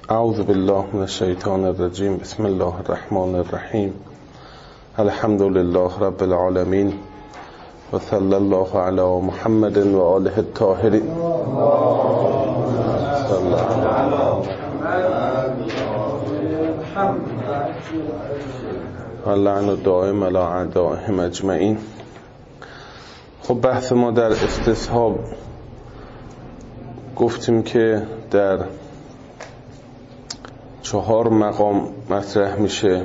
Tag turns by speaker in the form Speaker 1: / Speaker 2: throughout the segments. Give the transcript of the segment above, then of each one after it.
Speaker 1: اعوذ بالله من الشیطان الرجیم. بسم الله الرحمن الرحیم. الحمد لله رب العالمین و صلی الله علی محمد و آله الطاهرین. اللعن دائم علی اعدائهم اجمعین. خب بحث ما در استصحاب گفتیم که در 4 مقام مطرح میشه.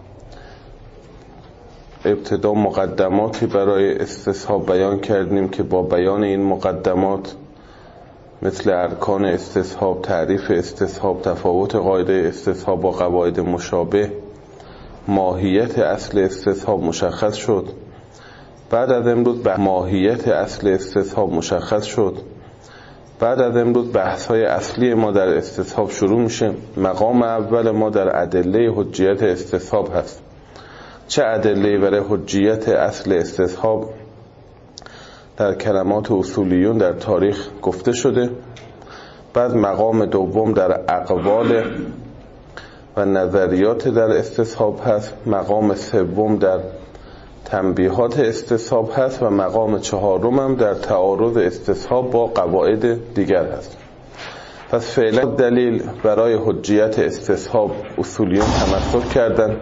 Speaker 1: ابتدا مقدماتی برای استصحاب بیان کردیم که با بیان این مقدمات مثل ارکان استصحاب، تعریف استصحاب، تفاوت قاعده استصحاب با قواعد مشابه، ماهیت اصل استصحاب مشخص شد. بعد از امروز به ماهیت اصل استصحاب مشخص شد. بعد از امروز بحث‌های اصلی ما در استصحاب شروع میشه. مقام اول ما در ادله حجیت استصحاب هست. چه ادله‌ای برای حجیت اصل استصحاب در کلمات اصولیون در تاریخ گفته شده. بعد مقام دوم در اقوال و نظریات در استصحاب هست. مقام سوم در تنبیهات استصحاب هست و مقام 4 هم در تعارض استصحاب با قواعد دیگر هست. پس فعلا دلیل برای حجیت استصحاب اصولیون تمسک کردن.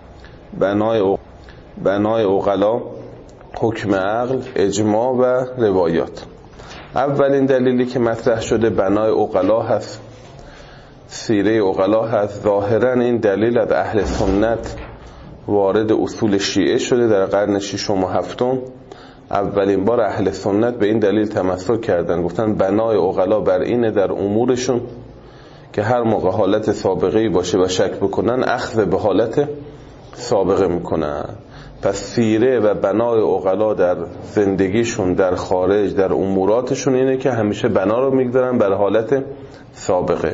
Speaker 1: بنای عقلا، حکم عقل، اجماع و روایات. اولین دلیلی که مطرح شده بنای عقلا هست، سیره عقلا هست. ظاهرا این دلیل از اهل سنت وارد اصول شیعه شده در قرن 6 و 7. اولین بار اهل سنت به این دلیل تمسک کردن، گفتن بنای عقلا بر اینه در امورشون که هر موقع حالت سابقه‌ای باشه و شک بکنن اخذ به حالت سابقه میکنن. پس سیره و بنای عقلا در زندگیشون، در خارج، در اموراتشون اینه که همیشه بنا رو میگذارن بر حالت سابقه.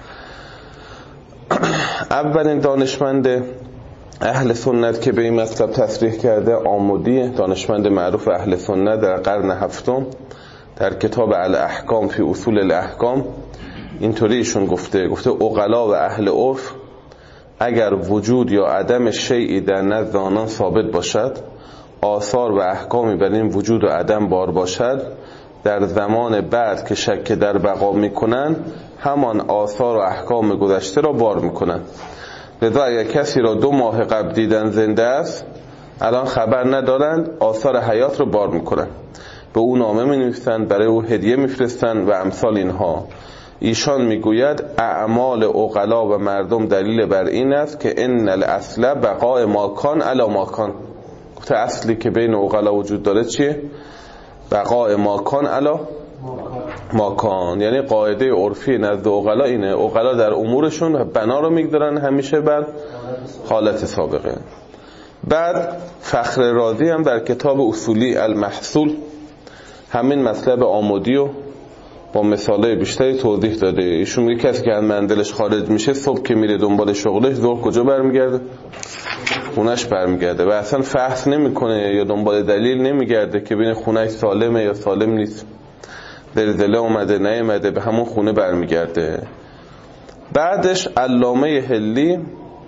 Speaker 1: اولین دانشمند اهل سنت که به این مطلب تصریح کرده عامودی، دانشمند معروف اهل سنت در قرن 7، در کتاب الاحکام فی اصول الاحکام اینطوری ایشون گفته عقلا و اهل عرف اگر وجود یا عدم شیئی در نزد آنان ثابت باشد، آثار و احکامی بر این وجود و عدم بار باشد، در زمان بعد که شک در بقا میکنن همان آثار و احکام گذشته را بار میکنن. لذا اگر کسی را 2 ماه قبل دیدن زنده است، الان خبر ندارند، آثار حیات رو بار میکنن، به او نامه مینویسند، برای او هدیه میفرستند و امثال اینها. ایشان میگوید اعمال عقلا و مردم دلیل بر این است که ان الاصل بقاء ماکان علی ماکان. گفته اصلی که بین عقلا وجود داره چیه؟ بقاء ماکان علی ماکان. یعنی قاعده عرفی نزد عقلا اینه، عقلا در امورشون بنا رو میگذارن همیشه بر حالت سابقه. بعد فخر رازی هم در کتاب اصولی المحصول همین مطلب عامودی رو با مثالای بیشتری توضیح داده. ایشون میگه کسی که از منزلش خارج میشه، صبح که میره دنبال شغلش، ظهر کجا برمیگرده؟ خونش برمیگرده و اصلا فحص نمیکنه یا دنبال دلیل نمیگرده که ببین خونش سالمه یا سالم نیست، زلزله اومده نیامده، به همون خونه برمیگرده. بعدش علامه حلی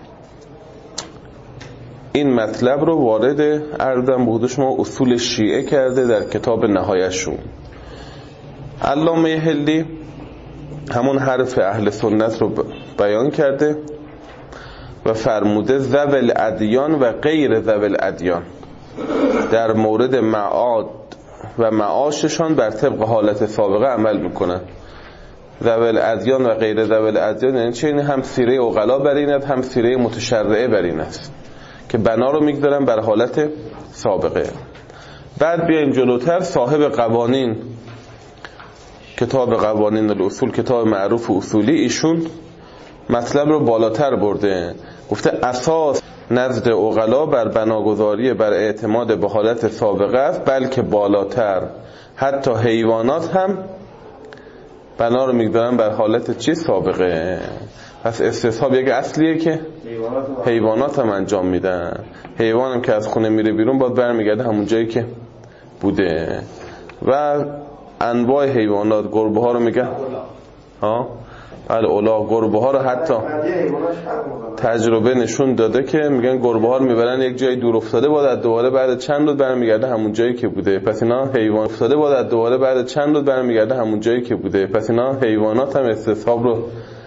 Speaker 1: این مطلب رو وارد عرضم به شما اصول شیعه کرده در کتاب نهایشون. علامه حلی همون حرف اهل سنت رو بیان کرده و فرموده ذوی الادیان و غیر ذوی الادیان در مورد معاد و معاششان بر طبق حالت سابقه عمل میکنن. ذوی الادیان و غیر ذوی الادیان یعنی چه؟ یعنی هم سیره عقلا بر این است، هم سیره متشرعه بر این است که بنا رو میگذارن بر حالت سابقه. بعد بیایم جلوتر، صاحب قوانین، کتاب قوانین الاصول، کتاب معروف اصولی، ایشون مطلب رو بالاتر برده. گفته اساس نزد عقلا بر بناگذاری بر اعتماد به حالت سابقه است، بلکه بالاتر حتی حیوانات هم بنا رو میگذارن بر حالت چی؟ سابقه. پس استصحاب یک اصلیه که حیوانات هم انجام میدن. حیوان هم که از خونه میره بیرون باید برمیگرده همون جایی که بوده. و انواع حیوانات، گربه ها رو میگن اولا گربه ها رو حتی تجربه نشون داده که میگن گربه ها رو میبرن یک جای دور افتاده، بعد دوباره بعد چند روز برمیگرده همون جایی که بوده. پس اینا حیوان افتاده، بعد دوباره بعد چند روز برمیگرده همون جایی که بوده. پس اینا حیوانات هم استصحاب رو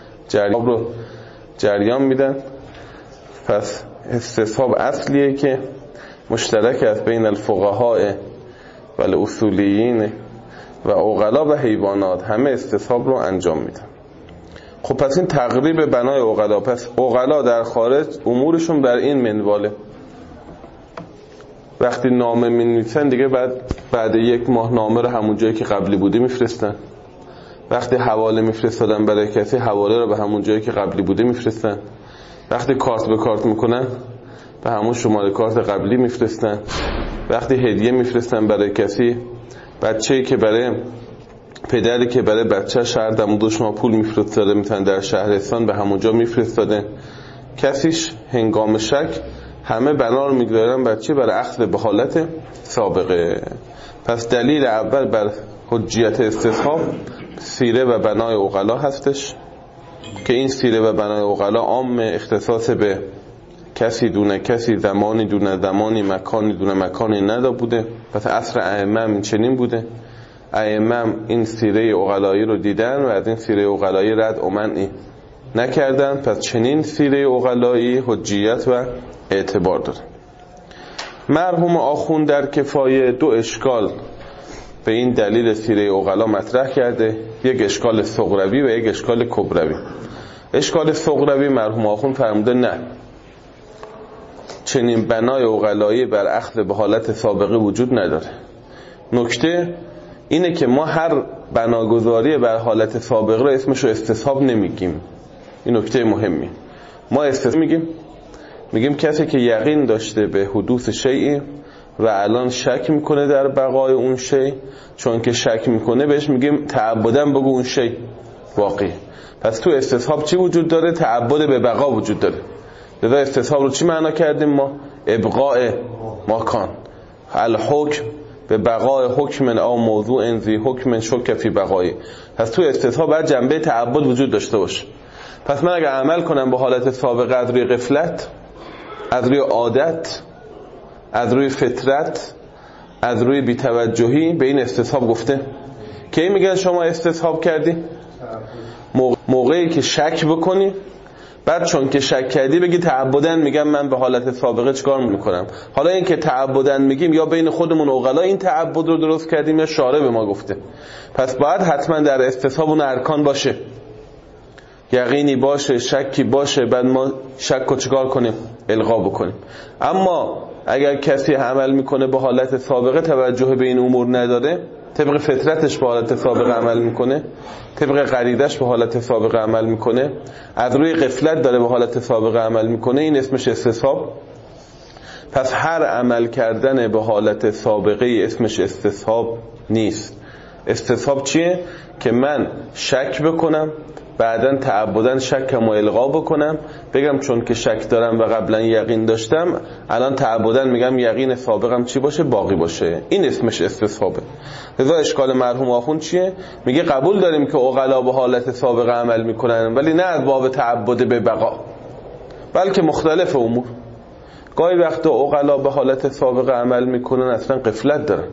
Speaker 1: جریان میدن. پس استصحاب اصلیه که مشترک است بین الفقهاء و الاصولیین و عقلا و حیوانات، همه استصحاب رو انجام میدن. خب پس این تقریب بنای عقلا. پس عقلا در خارج امورشون بر این منواله. وقتی نامه می‌نویسن دیگه بعد یک ماه نامه رو همون جایی که قبلی بوده میفرستن. وقتی حواله میفرستادن برای کسی، حواله رو به همون جایی که قبلی بوده میفرستن. وقتی کارت به کارت میکنن به همون شماره کارت قبلی میفرستن. وقتی هدیه میفرستن برای کسی، بچه‌ای که برای پدری که برای بچه‌ش هر دم دو شما پول میفرستاده میتونن در شهرستان به همونجا میفرستاده. کسیش هنگام شک همه بنا رو میگذارن بچه برای اخذ به حالت سابقه. پس دلیل اول بر حجیت استصحاب سیره و بنای عقلا هستش که این سیره و بنای عقلا عام، اختصاص به کسی دونه کسی، زمانی دونه زمانی، مکانی دونه مکانی نبوده. پس عصر ائمه این چنین بوده. ائمه این سیره عقلایی رو دیدن و از این سیره عقلایی رد و منعی نکردن. پس چنین سیره عقلایی حجیت و اعتبار داره. مرحوم آخوند در کفایه دو اشکال به این دلیل سیره عقلا مطرح کرده، یک اشکال صغروی و یک اشکال کبروی. اشکال صغروی مرحوم آخوند فرموده نه، چنین بنای عقلایی بر اخذ به حالت سابقه وجود نداره. نکته اینه که ما هر بناگذاری بر حالت سابقه رو اسمشو استصحاب نمیگیم. این نکته مهمی. ما استصحاب میگیم کسی که یقین داشته به حدوث شیئی و الان شک میکنه در بقای اون شیء، چون که شک میکنه بهش میگیم تعبداً بگو اون شیء واقعی. پس تو استصحاب چی وجود داره؟ تعبد به بقا وجود داره. لذا استصحاب رو چی معنا کردیم ما؟ ابقاء ماکان، الحکم به بقای حکم او موضوع انزی حکم شک فی بقایی. پس تو استصحاب باید جنبه تعبد وجود داشته باشه. پس من اگر عمل کنم به حالت سابقه از روی غفلت، از روی عادت، از روی فطرت، از روی بی‌توجهی، به این استصحاب گفته. کی میگن شما استصحاب کردی؟ موقعی که شک بکنی، بعد چون که شک کردی بگی تعبداً میگم من به حالت سابقه چیکار میکنم. حالا این که تعبداً میگیم یا بین خودمون عقلا این تعبد رو درست کردیم یا شارع به ما گفته. پس باید حتما در استصحاب اون ارکان باشه، یقینی باشه، شکی باشه، بعد ما شک رو چیکار کنیم؟ الغا بکنیم. اما اگر کسی عمل میکنه به حالت سابقه، توجه به این امور نداره، طبق فطرتش به حالت سابقه عمل میکنه، طبق غریزش به حالت سابقه عمل میکنه، از روی غفلت داره به حالت سابقه عمل میکنه، این اسمش استصحاب. پس هر عمل کردن به حالت سابقه اسمش استصحاب نیست. استصحاب چیه؟ که من شک بکنم، بعدن تعبداً شکم و الغا بکنم، بگم چون که شک دارم و قبلا یقین داشتم، الان تعبداً میگم یقین سابقم چی باشه؟ باقی باشه. این اسمش استصحابه. لذا اشکال مرحوم آخوند چیه؟ میگه قبول داریم که عقلا به حالت سابقه عمل میکنن، ولی نه از باب تعبد به بقا، بلکه مختلف امور. گاهی وقتا عقلا به حالت سابقه عمل میکنن اصلا غفلت دارن.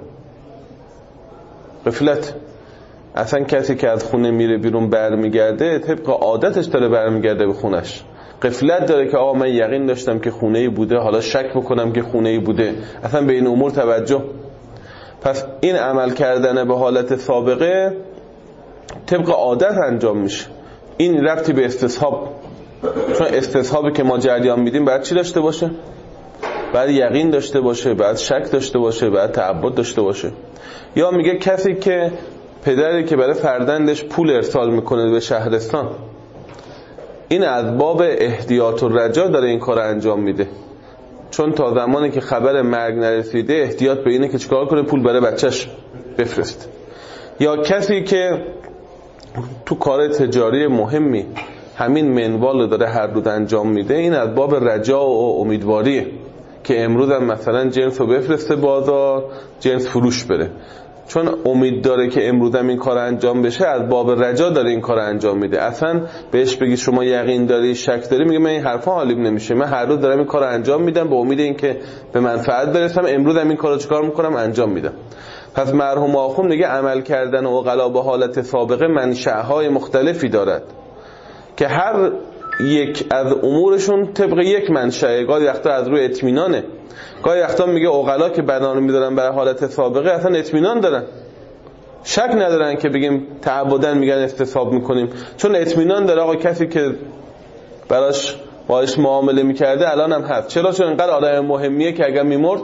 Speaker 1: غفلت اصلا کسی که از خونه میره بیرون برمیگرده طبق عادتش داره برمیگرده به خونش. غفلت داره که آقا من یقین داشتم که خونه‌ای بوده، حالا شک بکنم که خونه‌ای بوده. اصلا به این امور توجه. پس این عمل کردن به حالت سابقه طبق عادت انجام میشه. این ربطی به استصحاب، چون استصحابی که ما جریان میدیم باید چی داشته باشه؟ باید یقین داشته باشه، باید شک داشته باشه، باید تعبد داشته باشه. یا میگه کسی که پدری که برای فرزندش پول ارسال میکنه به شهرستان، این از باب احتیاط و رجا داره این کار انجام میده، چون تا زمانی که خبر مرگ نرسیده احتیاط به اینه که چیکار کنه؟ پول برای بچهش بفرست. یا کسی که تو کار تجاری مهمی همین منوال رو داره هر روز انجام میده، این از باب رجا و امیدواریه که امروز هم مثلا جنس رو بفرسته بازار، جنس فروش بره، چون امید داره که امروز هم این کار انجام بشه، از باب رجا داره این کار انجام میده. اصلا بهش بگی شما یقین داری، شک داری، میگه من این حرفا حالیم نمیشه، من هر روز دارم این کار انجام میدم به امید اینکه به منفعت برسم، امروز هم این کارو چیکار میکنم؟ انجام میدم. پس مرحوم آخوند میگه عمل کردن عقلا به حالت سابقه منشأهای مختلفی دارد که هر یک از امورشون طبق یک منشأ. گاهی وقتا از روی اطمینانه، گاهی وقتا میگه عقلا که بنا رو میذارن برای حالت سابقه اصلا اطمینان دارن، شک ندارن که بگیم تعبدن میگن استصحاب میکنیم، چون اطمینان داره آقا کسی که باش معامله میکرده الان هم هست. چرا؟ چون اینقدر آدم مهمیه که اگر میمرد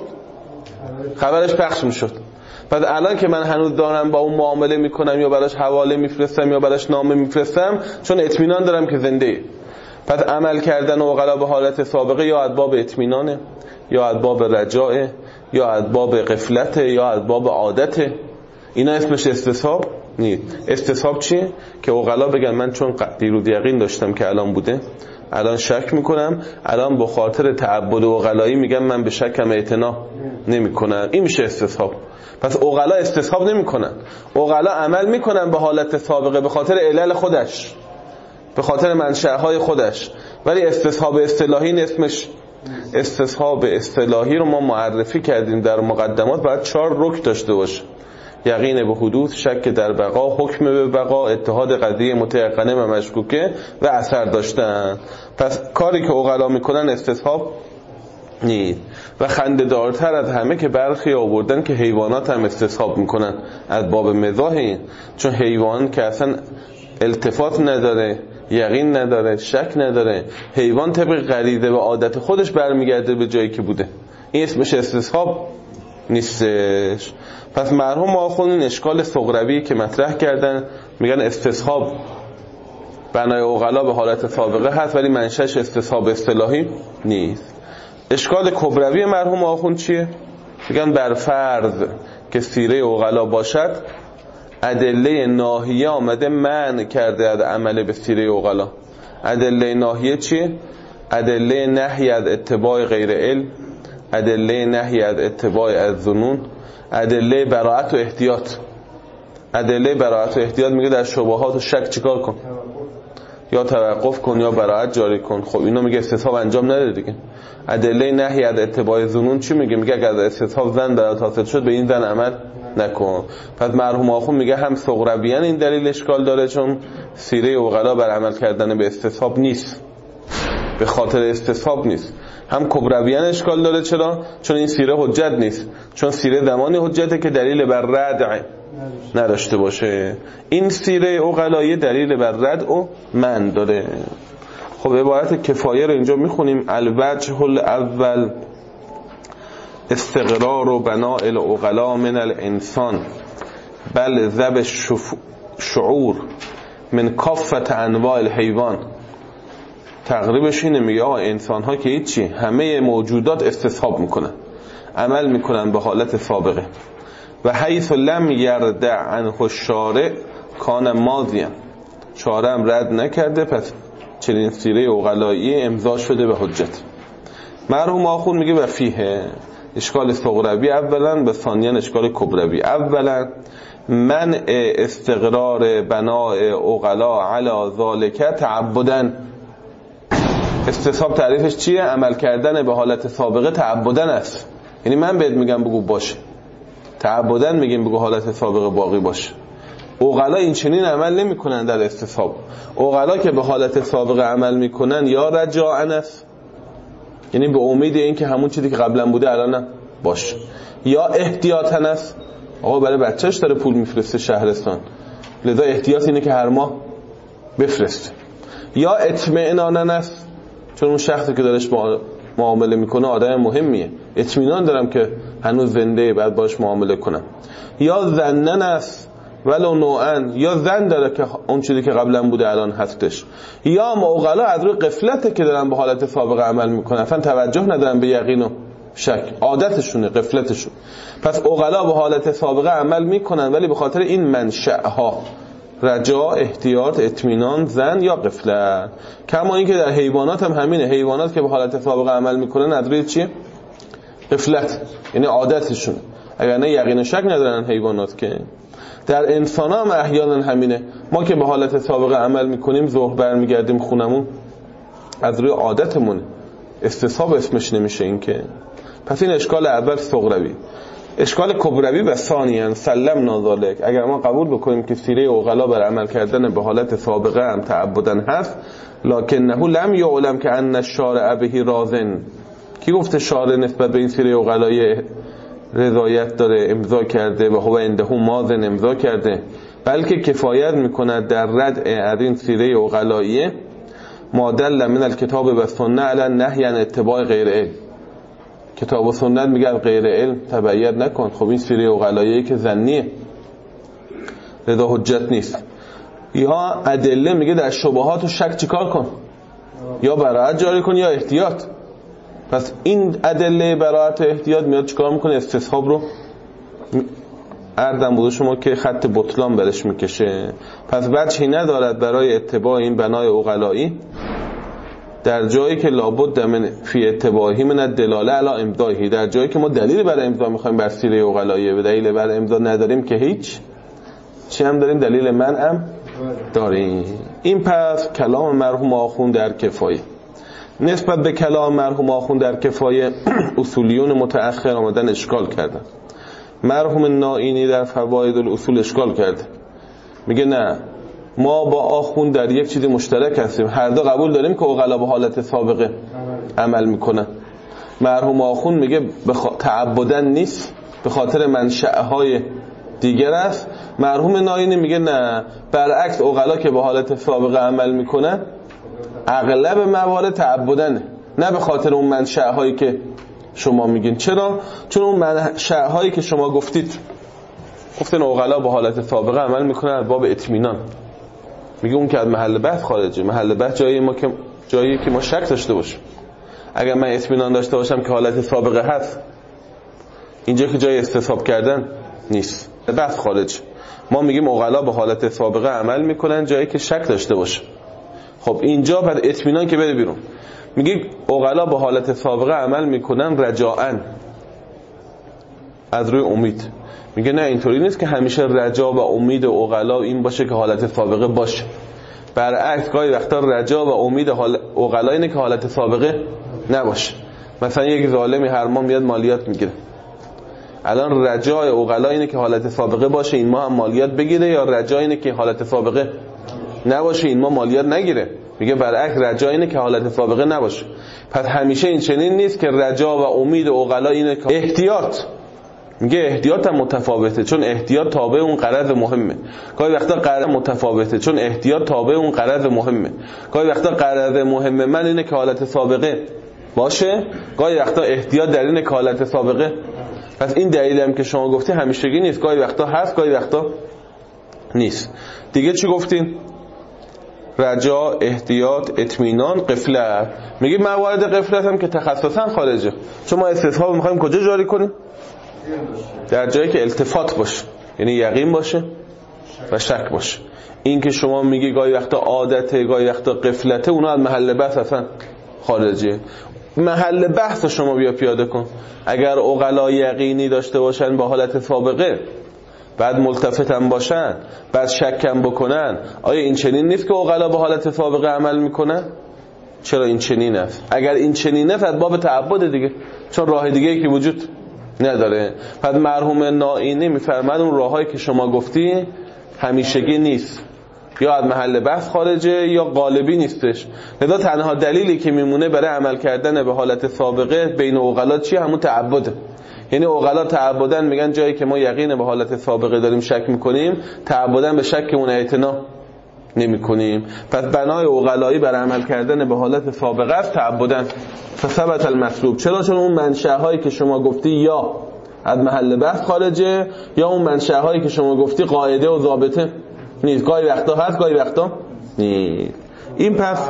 Speaker 1: خبرش پخش میشد. پس الان که من هنوز دارم با اون معامله میکنم یا براش حواله میفرستم یا براش نامه میفرستم، چون اطمینان دارم که زنده. پس عمل کردن عقلا به حالت سابقه یا از باب اطمینانه، یا از باب رجاء، یا از باب غفلت، یا از باب عادت. اینا اسمش استصحاب نیست. استصحاب چیه؟ که عقلا بگن من چون دیروز یقین داشتم که الان بوده، الان شک میکنم، الان با خاطر تعبد عقلایی میگم من به شکم اعتنا نمیکنم. این میشه استصحاب. پس عقلا استصحاب نمیکنن، عقلا عمل میکنن به حالت سابقه به خاطر علل خودش، به خاطر منشأهای خودش. ولی استصحاب اصطلاحی اسمش استصحاب اصطلاحی رو ما معرفی کردیم در مقدمات، باید 4 رکن داشته باشه: یقین به حدوث، شک در بقا، حکم به بقا، اتحاد قضیه متيقنه و مشکوکه و اثر داشتن. پس کاری که عقلا میکنن استصحاب نیست. و خنده‌دارتر از همه که برخی آوردن که حیوانات هم استصحاب میکنن از باب مزاح این، چون حیوان که اصلا التفات نداره، یقین نداره، شک نداره، حیوان طبق غریزه و عادت خودش برمیگرده به جایی که بوده، این اسمش استصحاب نیستش. پس مرحوم آخوند این اشکال صغروی که مطرح کردن، میگن استصحاب بنای عقلا به حالت سابقه هست ولی منشأش استصحاب اصطلاحی نیست. اشکال کبروی مرحوم آخوند چیه؟ میگن بر فرض که سیره عقلا باشد، ادله ناهیه آمده منع کرده از عمل به سیره عقلا. ادله ناهیه چیه؟ ادله نهی از اتباع غیر علم، ادله نهی از اتباع از ظنون، ادله براءت و احتیاط. ادله براءت و احتیاط میگه در شبهات و شک چیکار کن؟ یا توقف کن یا براءت جاری کن. خب اینا میگه استصحاب انجام نده دیگه. ادله نهی از اتباع ظنون چی میگه؟ میگه اگر استصحاب زن برات حاصل شد به این زن عمل نکن. پس مرحوم آخوند میگه هم صغرویان این دلیل اشکال داره، چون سیره عقلا بر عمل کردن به استصحاب نیست، به خاطر استصحاب نیست. هم کبرویان اشکال داره. چرا؟ چون این سیره حجت نیست، چون سیره زمانی حجته که دلیل بر رد نداشته باشه. این سیره عقلایی دلیل بر رد و من داره. خب عبارت کفایه رو اینجا میخونیم: الوجه الاول استقرار و بناء العقلا من الانسان بل ذب شعور من کافت انواع الحیوان. تقریبش اینه، میگه آقا انسان ها که هیچی، همه موجودات استصحاب میکنن، عمل میکنن به حالت سابقه. و حیث لم یردع عنه الشارع کان ماضیا، شارع هم رد نکرده، پس چنین سیره عقلایی امضا شده به حجت. مرحوم آخوند میگه و فیه اشکال صغروی اولا و ثانیا اشکال کبروی. اولا منع استقرار بناء عقلا علی ذالک تعبدن. استصحاب تعریفش چیه؟ عمل کردن به حالت سابقه تعبدن است. یعنی من بهت میگم بگو باشه، تعبدن میگیم بگو حالت سابقه باقی باشه. عقلا این چنین عمل نمیکنن در استصحاب. عقلا که به حالت سابقه عمل میکنن یا رجاءن است، یعنی به امید این که همون چیزی که قبلا بوده الان باشه، یا احتیاطن است، آقا برای بچهش داره پول میفرسته شهرستان لذا احتیاط اینه که هر ماه بفرسته، یا اطمئنانن است، چون اون شخصی که دارش معامله میکنه آدم مهمیه، اطمینان دارم که هنوز زنده بعد باش معامله کنم، یا ظنن است ولو نوعن، یا ظن داره که اون چیزی که قبلا بوده الان هستش، یا عقلا از روی غفلته که دارن به حالت سابقه عمل میکنن، اصلا توجه ندارن به یقین و شک، عادتشونه، غفلتشون. پس عقلا به حالت سابقه عمل میکنن ولی به خاطر این منشأها، رجا، احتیاط، اطمینان، ظن یا غفلت. کما این که در حیوانات هم همینه، حیوانات که به حالت سابقه عمل میکنن از روی چیه؟ غفلت، یعنی عادتشون. اگر نه یقین و شک ندارن حیوانات که. در انسان هم احیانا همینه. ما که به حالت سابقه عمل میکنیم، ظهر برمیگردیم خونمون، از روی عادتمون، استصحاب اسمش نمیشه این که. پس این اشکال اول صغروی. اشکال کبروی و ثانیاً سلم نازالک، اگر ما قبول بکنیم که سیره عقلا بر عمل کردن به حالت سابقه هم تعبدن هست، لکنه لم یعلم که ان الشارع به رازن. کی گفته شارع نسبت به این سیره عقلای رضایت داره، امضا کرده و هو عنده ماضن امضا کرده، بلکه کفایت میکند در رد از این سیره عقلاییه ما دل من الکتاب و سنت علی نهی عن اتباع غیر علم. کتاب و سنت میگه غیر علم تبعیت نکن. خب این سیره عقلاییه که ظنیه، رضا حجت نیست. یا ادله میگه در شبهات و شک چیکار کن؟ یا براءت جاری کن یا احتیاط. پس این ادله براءت و احتیاط میاد چیکار میکنه؟ استصحاب رو اردم بوده شما که خط بطلان برش میکشه. پس وجهی ندارد برای اتباع این بنای عقلایی در جایی که لابد من فی اتباعی من الدلاله علی امضایه، در جایی که ما دلیل برای امضا میخوایم بر سیره عقلایی، به دلیل برای امضا نداریم که هیچ چی هم داریم، دلیل منعم داریم. این پس کلام مرحوم آخوند در کفایه. نسبت به کلام مرحوم آخوند در کفایه اصولیون متأخر آمدن اشکال کردن. مرحوم نائینی در فواید الاصول اشکال کرده، میگه نه ما با آخوند در یک چیزی مشترک هستیم، هر دو قبول داریم که عقلا به حالت سابقه عمل میکنن. مرحوم آخوند میگه تعبدن نیست، به خاطر منشأهای دیگر است. مرحوم نائینی میگه نه، برعکس عقلا که به حالت سابقه عمل میکنن اغلب موارد تعبدنه، نه به خاطر اون منشأهایی که شما میگین. چرا؟ چون اون منشأهایی که شما گفتین عقلا به حالت سابقه عمل میکنن از باب اطمینان. میگه اون که از محل بحث خارجه. محل بحث جایی که ما شک داشته باشیم. اگر من اطمینان داشته باشم که حالت سابقه هست، اینجا که جای استصحاب کردن نیست، بحث خارج. ما میگیم عقلا به حالت سابقه عمل میکنن جایی که شک داشته باشه. خب اینجا بعد اطمینان که بره بیرون. میگه عقلا به حالت سابقه عمل میکنن رجاءن، از روی امید. میگه نه، اینطوری نیست که همیشه رجا و امید عقلا این باشه که حالت سابقه باشه. برعکس گاهی وقتا رجا و امید عقلا اینه که حالت سابقه نباشه. مثلا یک ظالمی هر ماه میاد مالیات میگیره، الان رجای عقلا اینه که حالت سابقه باشه این ماه هم مالیات بگیره، یا رجا اینه که حالت سابقه نباشه این ماه مالیات نگیره؟ میگه برعکس رجا اینه که حالت سابقه نباشه. پس همیشه این چنین نیست که رجا و امید عقلا اینه که احتیاط. میگه احتیاط هم متفاوته، چون احتیاط تابع اون غرض مهمه. گاهی وقتا غرض متفاوته، چون احتیاط تابع اون غرض مهمه. گاهی وقتا غرض مهمه من اینه که حالت سابقه باشه، گاهی وقتا احتیاط در اینه که حالت سابقه. پس این دلیلی هم که شما گفتی همیشگی نیست، گاهی وقتا هست گاهی وقتا نیست. دیگه چی گفتین؟ رجا، احتیاط، اطمینان، غفلت. میگه موارد غفلت هم که تخصصا خارجه، چون ما استصحاب میخوایم کجا جاری کنیم؟ در جایی که التفات باشه، یعنی یقین باشه و شک باشه. این که شما میگی گاهی وقتا عادته گاهی وقتا غفلته، اونا از محل بحث اصلا خارجه. محل بحث شما بیا پیاده کن. اگر عقلا یقینی داشته باشن با حالت سابقه، بعد ملتفتن باشن، بعد شکم بکنن، آیا این چنین نیست که عقلا به حالت سابقه عمل میکنن؟ چرا این چنین است؟ اگر این چنین است از باب تعبد دیگه، چون راه دیگه ای که وجود نداره. پس مرحوم نائینی میفرماد اون راهایی که شما گفتی همیشگی نیست، یا از محل بحث خارجه یا غالبی نیستش. لذا تنها دلیلی که میمونه برای عمل کردن به حالت سابقه بین عقلا چیه؟ همون تعبده. یعنی عقلا تعبدن میگن جایی که ما یقین به حالت سابقه داریم شک میکنیم، تعبدن به شکمون اعتنا نمیکنیم. پس بنای عقلایی برای عمل کردن به حالت سابقه است تعبدن. فثبت المطلوب. چرا؟ چون اون منشأهایی که شما گفتی یا از محل بحث خارجه، یا اون منشأهایی که شما گفتی قاعده و ضابطه نیست. گاهی وقتا هست گاهی وقتا نیست. این پس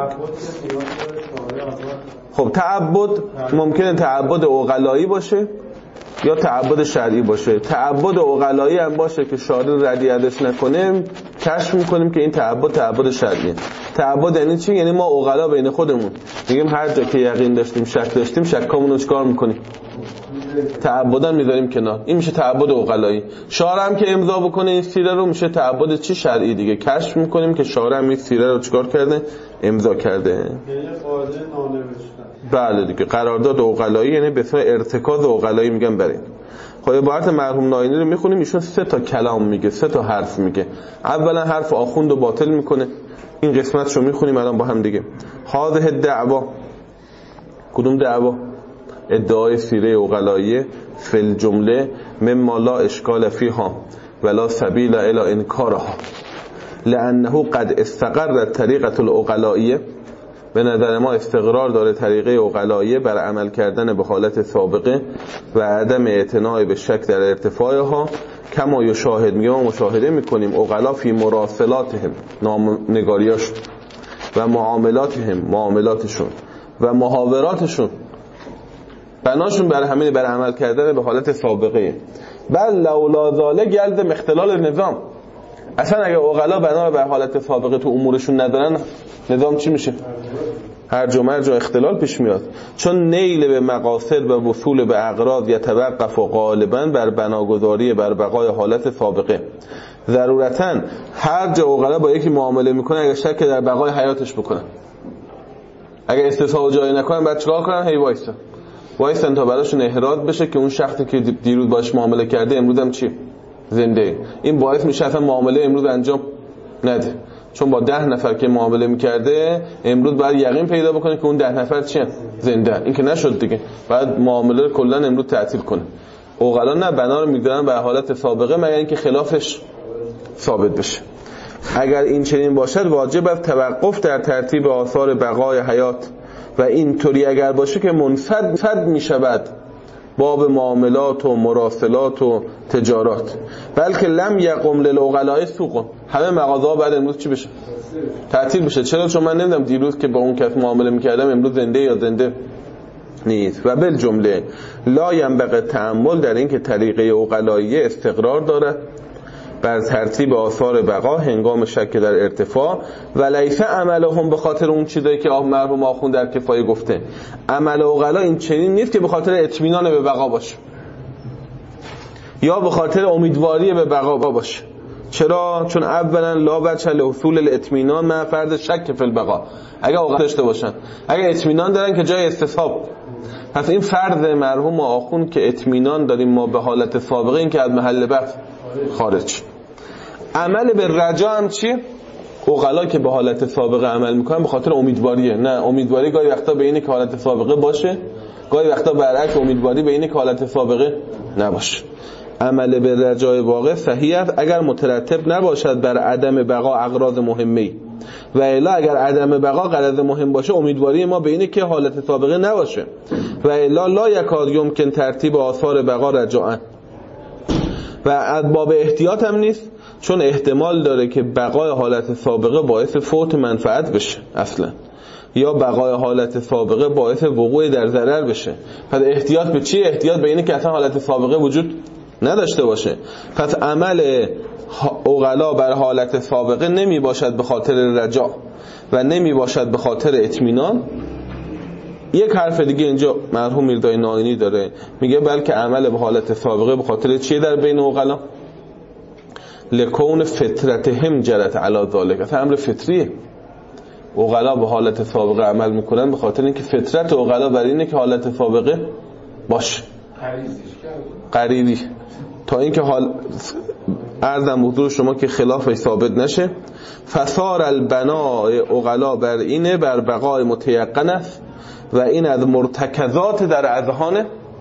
Speaker 1: خب تعبد ممکنه تعبد عقلایی باشه یا تعبد شرعی باشه. تعبد عقلایی هم باشه که شارع ردی ازش نکنه، کشف میکنیم که این تعبد شرعیه. تعبد یعنی چی؟ یعنی ما عقلا بین خودمون میگیم هر جا که یقین داشتیم شک داشتیم، شکامون رو چکار میکنیم؟ تعبدن میذاریم کنار. این میشه تعبد عقلایی. شارع هم که امضا بکنه این سیره رو میشه تعبد چی شرعی دیگه. کشف میکنیم که شارع هم این سیره رو چیکار کرده؟ امضا کرده.
Speaker 2: یعنی قاعده نانوشتن.
Speaker 1: بله دیگه، قرارداد عقلایی، یعنی به اصطلاح ارتکاز عقلایی میگن برین. خب عبارت مرحوم ناینی رو میخونیم، ایشون 3 تا کلام میگه، 3 تا حرف میگه. اولا حرف آخوند رو باطل میکنه. این قسمتشو میخونیم الان با هم دیگه. هذه الدعوا، کدوم دعوا؟ ادعای سیره عقلاییه، فی الجمله مما لا اشکال فیها ولا سبیل الی انکارها لانه قد استقرت طریقه العقلاییه. به نظر ما استقرار داره طریقه عقلاییه بر عمل کردن به حالت سابقه و عدم اعتناع به شک در ارتفاعها. کما یشاهد، میگه ما مشاهده میکنیم عقلا فی مراسلاتهم، نامنگاریاشون، و معاملاتهم، معاملاتشون، و محاوراتشون، بناشون بر همین بر عمل کردن به حالت سابقه. بل لولا ذالک یلزم اختلال النظام. اصلا اگه عقلا بنا به حالت سابقه تو امورشون ندارن، نظام چی میشه؟ هرج و مرج و اختلال پیش میاد. چون نیل به مقاصد و وصول به اغراض یتوقف و غالبا بر بناگذاری بر بقای حالت سابقه. ضرورتاً هر جا عقلا با یکی معامله میکنه اگه شک در بقای حیاتش بکنن، اگه استصحاب جایی نکنن بعد چیکار کنن؟ هی وایسن تا براشون احراز بشه که اون شخصی که دیروز باش معامله کرده امروز هم چی؟ زنده. این باعث میشه اصلا معامله امروز انجام نده، چون با 10 نفر که معامله میکرده امروز باید یقین پیدا بکنه که اون 10 نفر چی؟ زنده. این که نشد دیگه، بعد معامله رو کلا امروز تعطیل کنه. عقلا نه، بنا رو میگذارن به حالت سابقه مگر اینکه خلافش ثابت بشه. اگر این چنین باشد واجب است توقف در ترتیب آثار بقای حیات، و اینطوری اگر باشه که منفد میشود باب معاملات و مراسلات و تجارات. بلکه لم یقم للعقلاء سوق، همه مغازه‌ها بعد امروز چی بشه؟ تعطیل بشه. چرا؟ چون من نمیدونم دیروز که با اون کس معامله میکردم امروز زنده یا زنده نیست. و بالجمله لا ينبغي تأمل در این که طریقه عقلاییه استقرار داره بر ترتیب آثار بقا هنگام شک در ارتفاع، و لیس عملهم به خاطر اون چیزایی که مرحوم آخوند در کفایه گفته. عمل عقلا این چنین نیست که به خاطر اطمینان به بقا باشه یا به خاطر امیدواری به بقا باشه. چرا؟ چون اولا لا وجه لحصول الاطمینان مع فرض شک فی البقا. اگه عقلا داشته باشن، اگه اطمینان دارن که جای استصحاب، پس این فرض مرحوم آخوند که اطمینان داریم ما به حالت سابقه، این که از محل بحث خارج. عمل به رجا هم چی؟ عقلا که به حالت سابقه عمل میکنن به خاطر امیدواریه. نه، امیدواری گاهی وقتا به اینه که حالت سابقه باشه، گاهی وقتا برعکس امیدواری به اینه که حالت سابقه نباشه. عمل به رجای واقع صحیح است اگر مترتب نباشد بر عدم بقا اغراض مهمه، و الا اگر عدم بقا غرض مهم باشه امیدواری ما به اینه که حالت سابقه نباشه. و الا لا یکاد یمکن ترتیب آثار بقا رجاء، و از باب احتیاط هم نیست، چون احتمال داره که بقای حالت سابقه باعث فوت منفعت بشه اصلا، یا بقای حالت سابقه باعث وقوع در ضرر بشه. پس احتیاط به چی؟ احتیاط به اینه که اصلا حالت سابقه وجود نداشته باشه. پس عمل عقلا بر حالت سابقه نمی باشد به خاطر رجا و نمی باشد به خاطر اطمینان. یک حرف دیگه اینجا مرحوم میردای ناینی داره، میگه بلکه عمل به حالت سابقه به خاطر چیه در بین عقلا؟ لکون فطرتهم جرت علی ذالک. اصلا امر فطریه. عقلا به حالت سابقه عمل میکنن به خاطر اینکه فطرت عقلا بر اینه که حالت سابقه باشه. قریبی تا اینکه حال عرضم حضور شما که خلافش ثابت نشه. فصار البناء عقلا بر اینه بر بقای متیقن است و این از مرتکزات در اذهان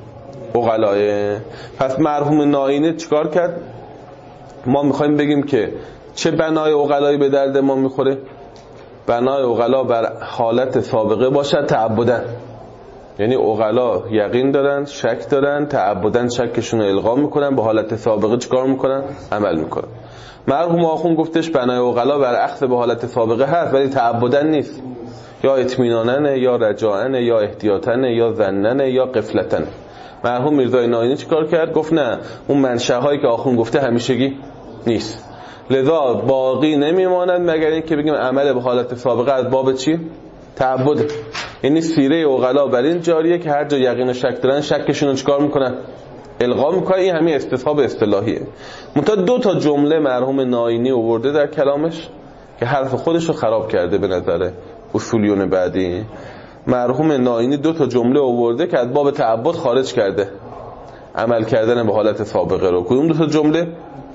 Speaker 1: عقلاه. پس مرحوم ناینی چیکار کرد؟ ما میخوایم بگیم که چه بنای عقلایی به درد ما میخوره؟ بنای عقلا بر حالت سابقه باشد تعبدن، یعنی عقلا یقین دارن، شک دارن، تعبدن شکشون رو القا میکنن، به حالت سابقه چیکار میکنن؟ عمل میکنن. مرحوم آخوند گفتش بنای عقلا بر اخذ به حالت سابقه هست ولی تعبدن نیست، یا اطمیناننه یا رجاءنه یا احتیاطنه یا ظننه یا غفلتنه. مرحوم میرزای ناینی چیکار کرد؟ گفت نه، اون منشأهایی که آخوند گفته همیشگی نیست، لذا باقی نمیماند مگر اینکه بگیم عمل به حالت سابقه از باب چی؟ تعبد. یعنی سیره عقلا بر این جاریه که هر جا یقین و شک دارن شکشون رو چیکار میکنن؟ الغا میکنه. این همین استصحاب اصطلاحیه. منتها 2 تا جمله مرحوم ناینی آورده در کلامش که حرف خودش رو خراب کرده به نظر اصولیون بعدی. مرحوم ناینی 2 تا جمله آورده که از باب تعبد خارج کرده عمل کردن به حالت سابقه رو. کدوم 2 تا جمله؟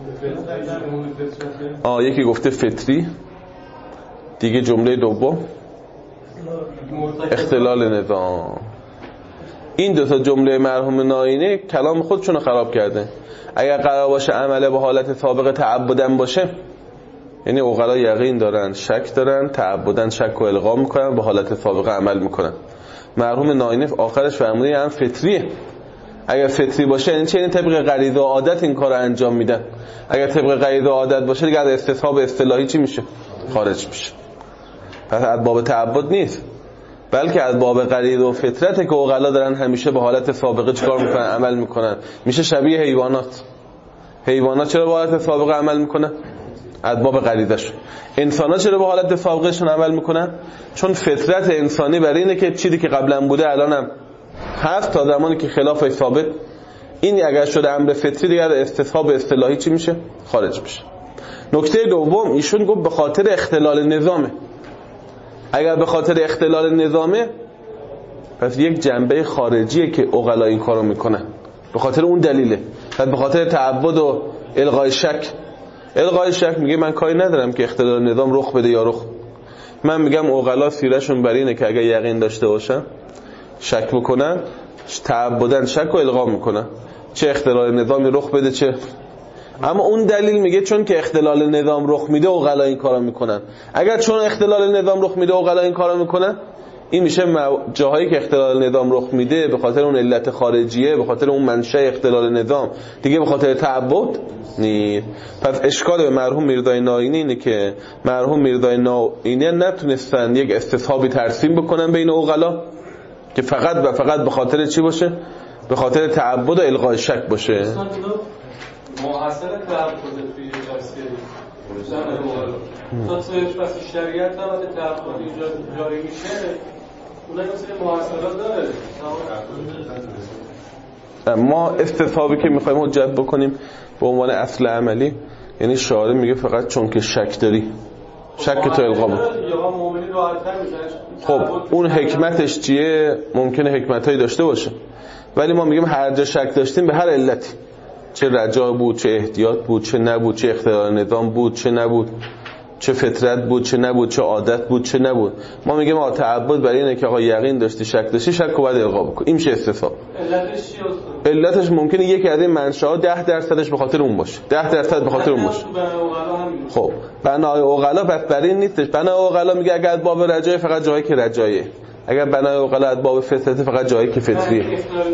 Speaker 1: یکی گفته فطری، دیگه جمله دوم اختلال نظام. این 2 تا جمله مرحوم ناینی کلام خودشون رو خراب کرده. اگر قرار باشه عمل به حالت سابقه تعبدن باشه، یعنی عقلا یقین دارن، شک دارن، تعبدن شک و الغا میکنن، به حالت سابقه عمل میکنن. مرحوم ناینی آخرش فرموده هم فطریه. اگر فطری باشه یعنی چه؟ یعنی طبق غریزه و عادت این کارو انجام میدن. اگر طبق غریزه و عادت باشه دیگه از استصحاب اصطلاحی چی میشه؟ خارج میشه. پس از باب تعبد نیست، بلکه از باب غریزه و فطرته که عقلا دارن همیشه به حالت سابقه چیکار میکنن؟ عمل میکنن. میشه شبیه حیوانات. حیوانات چرا به حالت سابقه عمل میکنن؟ از باب غریزه‌شون. انسان‌ها چرا به حالت سابقهشون عمل میکنن؟ چون فطرت انسانی برای اینه که چیزی که قبلا بوده الانم هست تا زمانی که خلافش ثابت. این اگر شده امر فطری دیگه استصحاب اصطلاحی چی میشه؟ خارج میشه. نکته دوم ایشون گفت به خاطر اختلال نظامه. اگر به خاطر اختلال نظامه پس یک جنبه خارجیه که عقلا این کارو میکنن، به خاطر اون دلیله. پس به خاطر تعبد و الغای شک. الغای شک میگه من کاری ندارم که اختلال نظام رخ بده یا رخ. من میگم عقلا سیرشون بر اینه که اگر یقین داشته باشن شک بکنن، تعبدن شک و الغا میکنن، چه اختلال نظامی رخ بده چه. اما اون دلیل میگه چون که اختلال نظام رخ میده عقلا این کارو میکنن. اگر چون اختلال نظام رخ میده عقلا این کارو میکنن، این میشه جاهایی که اختلال نظام رخ میده به خاطر اون علت خارجیه، به خاطر اون منشأ اختلال نظام، دیگه به خاطر تعبد نیست. پس اشکال به مرحوم میرزای ناینی اینه که مرحوم میرزای ناینی نتونستن یک استصحابی ترسیم بکنن بین عقلا که فقط و فقط به خاطر چی باشه؟ به خاطر تعبد و الغای شک باشه.
Speaker 2: محصل تعبد توی جاسیری تا سویش پس شریعت هم از تعبد جاری میشه، اونها مثل محصلات داره.
Speaker 1: ما استصحابی که میخوایم حجت بکنیم به عنوان اصل عملی، یعنی شارع میگه فقط چون که شک داری، شک تو الغا بود. خب اون حکمتش چیه؟ ممکنه حکمتایی داشته باشه، ولی ما میگیم هر جا شک داشتیم به هر علتی، چه رجا بود، چه احتیاط بود، چه نبود، چه اختلال نظام بود، چه نبود، چه فطرت بود، چه نبود، چه عادت بود، چه نبود، ما میگیم تعبد برای اینه که آقا یقین داشتی شک داشتی، شک رو باید الغا بکن. این میشه استصحاب.
Speaker 2: علتش چیه؟
Speaker 1: علتش ممکنه یکی از این منشأ 10% به خاطر اون باشه، 10% به خاطر اون باشه. خب بنای عقلا پس برای این نیستش. بنای عقلا میگه اگر باب رجای فقط جایی که رجایه، اگر بنای عقلا از باب فطرت فقط جایی که فطریه.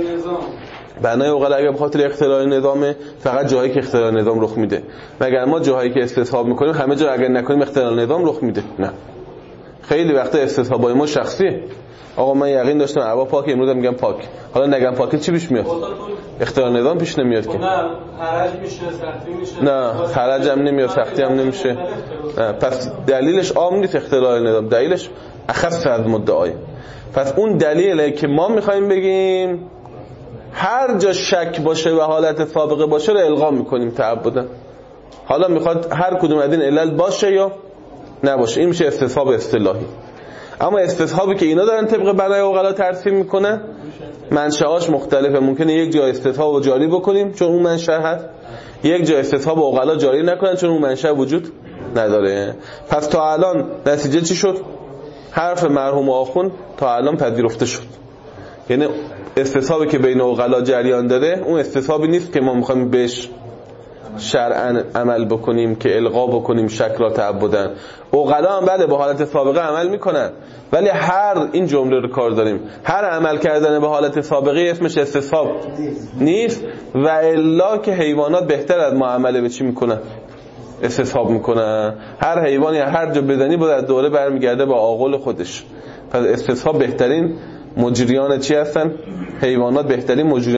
Speaker 1: بنای عقلا اگر به خاطر اختلال نظام فقط جایی که اختلال نظام رخ میده. مگر ما جاهایی که استصحاب میکنیم همه جا اگر نکنیم اختلال نظام رخ میده؟ نه. خیلی وقتا استصحابای ما شخصیه. آقا من یقین داشتم هوا پاک، امروز میگم پاک، حالا نگم پاکه چی پیش میاد؟ اختلال نظام پیش نمیاد که.
Speaker 2: نه حرج میشه، سختی میشه.
Speaker 1: نه حرج هم نمیاد، سختی هم نمیشه. نه. پس دلیلش عام نیست اختلال نظام، دلیلش اخص از مدعای. پس اون دلیله که ما میخوایم بگیم هر جا شک باشه و حالت سابقه باشه رو الغا میکنیم تعبداً. حالا میخواد هر کدوم از این علل باشه یا نباشه، این میشه استصحاب اصطلاحی. اما استصحابی که اینا دارن طبق بنای عقلا ترسیم میکنن منشأهاش مختلفه. ممکنه یک جا استصحاب رو جاری بکنیم چون اون منشأ هست، یک جا استصحاب عقلا جاری نکنن چون اون منشأ وجود نداره. پس تا الان نتیجه چی شد؟ حرف مرحوم آخوند تا الان پذیرفته شد. یعنی استصحابی که بین عقلا جریان داره اون استصحابی نیست که ما میخوایم بهش شرعاً عمل بکنیم که الغا بکنیم شک را تعبدن. عقلا هم بله به حالت سابقه عمل میکنن، ولی هر این جمله رو کار داریم، هر عمل کردن به حالت سابقه اسمش استصحاب نیست. و الا که حیوانات بهتر از ما عمل به چی میکنن؟ استصحاب میکنن. هر حیوانی هر جا بزنی بود از دوره برمیگرده با عاقل خودش. پس استصحاب بهترین مجریان چی هستن؟ حیوانات بهترین مجریان